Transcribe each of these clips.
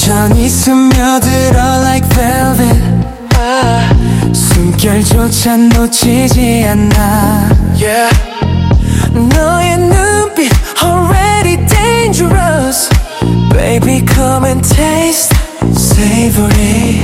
천천히 스며들어 like velvet. 숨결조차 놓치지 않아. Yeah. 너의 눈빛 already dangerous. Baby come and taste savory.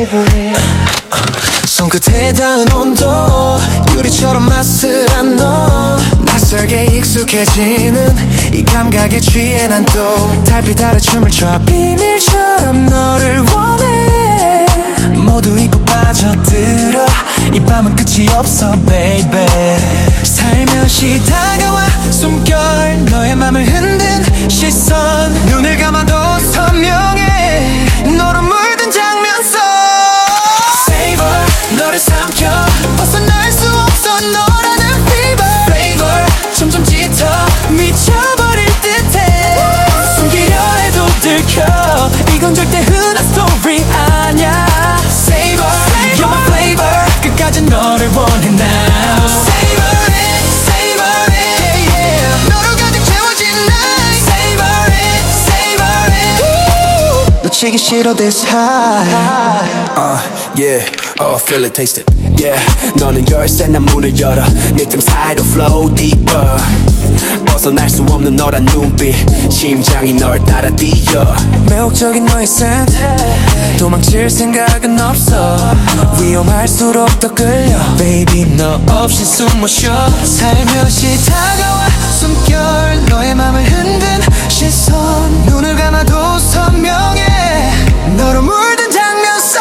손끝에 닿은 온도 유리처럼 맛을 너. 낯설게 익숙해지는 이 감각에 취해 난 또 달빛 아래 춤을 춰. 비밀처럼 너를 원해. 모두 잊고 빠져들어. 이 밤은 끝이 없어 baby. 살며시 다가와 숨결 너의 맘을 흔든 시선. 눈을 감아도 선명해 너로 물든 장면 속. Savor 너를 삼켜 벗어날 수 없어 너라는 fever. Flavor 점점 짙어 미쳐버릴 듯해. 숨기려 해도 들켜 이건 절대 흔한 story 아냐. Savor you're my flavor 끝까지 너를 원해 now. Savor it, savor it, yeah. 너로 가득 채워진 night. Savor it, savor it. 놓치기 싫어 this high. Yeah. Feel it, taste it. Yeah. 너는 열쇠 난 문을 열어. 네 틈 사이로 flow deeper. 벗어날 수 없는 너란 눈빛. 심장이 널 따라 뛰어. 매혹적인 너의 scent. 도망칠 생각은 없어. 위험할수록 더 끌려. Baby 너 없이 숨 못 쉬어. 살며시 다가와 숨결 너의 맘을 흔든 시선. 눈을 감아도 선명해 너로 물든 장면 속.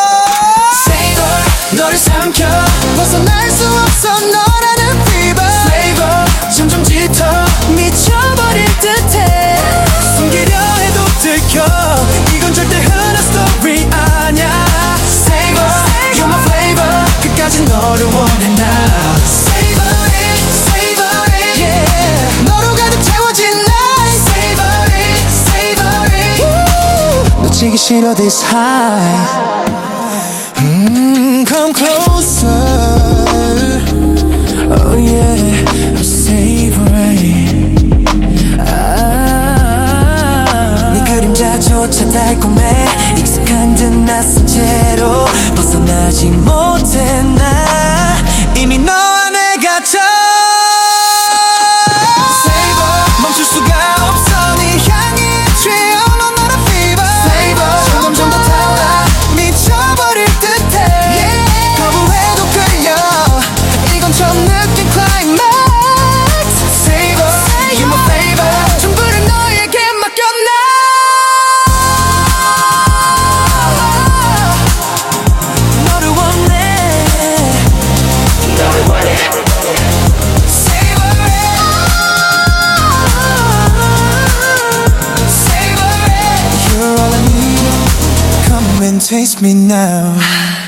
Savor 너를 삼켜 벗어날 수 없어 너라는 fever. Flavor 점점 짙어 미쳐버릴 듯해. 숨기려 해도 들켜 이건 절대 흔한 story 아냐. Savor you're my flavor 끝까지 너를 원해 now. Savor it, savor it, yeah. 너로 가득 채워진 night. Savor it, savor it. 놓치기 싫어 this high. Come closer. Oh yeah, I'm savoring. 네 그림자조차 달콤해. 익숙한 듯 낯선 채로 벗어나지 못해 나 이미 너 안에 갇혀. Savor 멈출 수가 없어 네 향기에 취해 넌 나라 fever. Savor 점점 더 타올라 미쳐버릴 듯해. 거부해도 끌려 이건 처음 느낀 climax. Savor you're my flavor 전부를 너에게 맡겼나. 너를 원해 너를 원해. Savor it, savor it. You're all I need. Come and taste me now.